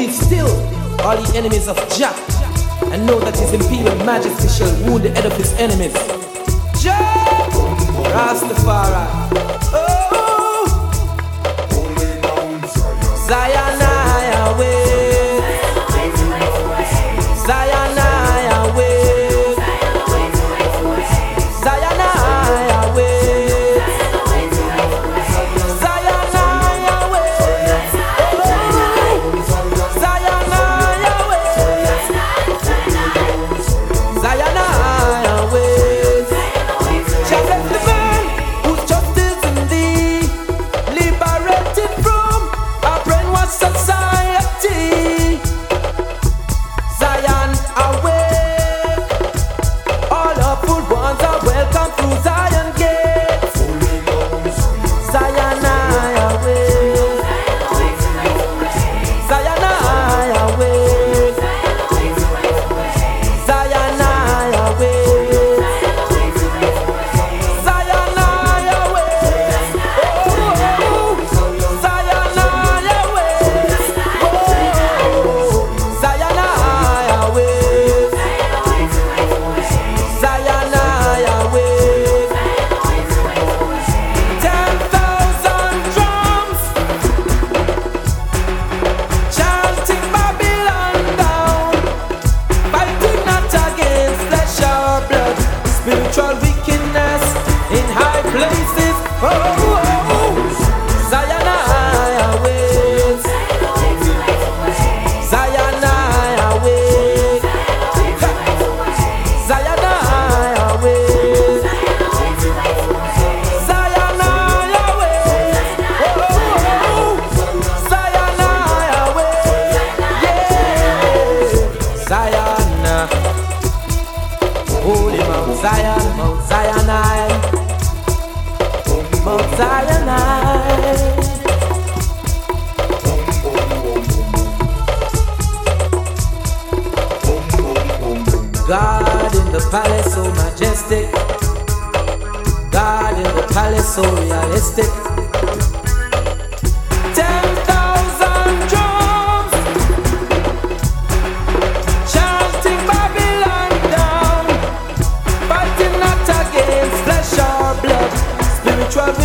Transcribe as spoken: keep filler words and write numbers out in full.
Be still, all the enemies of Jah, and know that his imperial majesty shall wound the head of his enemies. Jah, Rastafari. Oh, Zion, I wait. Zion, I wait. Zion, I wait. Zion, I wait. Zion, I wait. Zion, I wait. Jah bless the man whose justice in thee, liberated from a brainwashed society. Zion, awake. All awful ones are welcome through Zion gate. Zion, awake. Zion, awake. Zion, awake. Zion, awake. Oh, Zion, awake. Oh, Zion, awake. Zion, awake. Ten thousand drums chanting Babylon down, fighting not against flesh or blood, spiritual wickedness in high places. Oh, oh, oh. Zion, awake. Zion, awake. Zion, awake. Zion, awake. Oh, Zion, awake. Yeah. Zion, holy Mount Zion, Mount Zion, Mount Zion. God in the palace, so majestic. God in the palace, so realistic. Ten thousand drums chanting Babylon down, fighting not against flesh or blood, spiritual